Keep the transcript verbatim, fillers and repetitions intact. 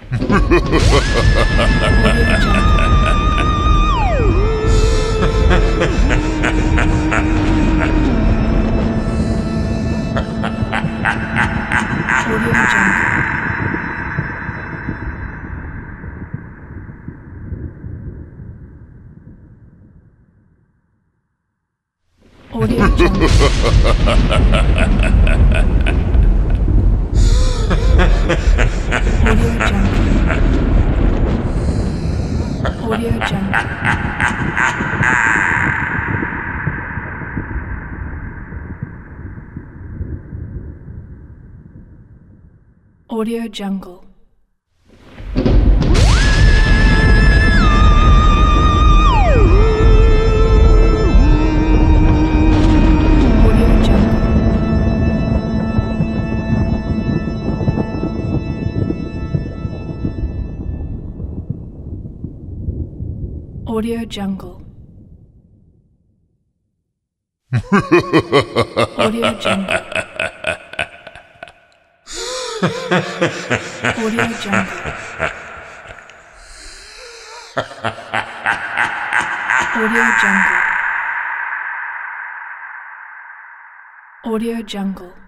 Audio Jungle. Audio Jungle. Audio Jungle. Audio Jungle. Audio Jungle. Audio Jungle. Audio Jungle. Audio Jungle. Audio Jungle.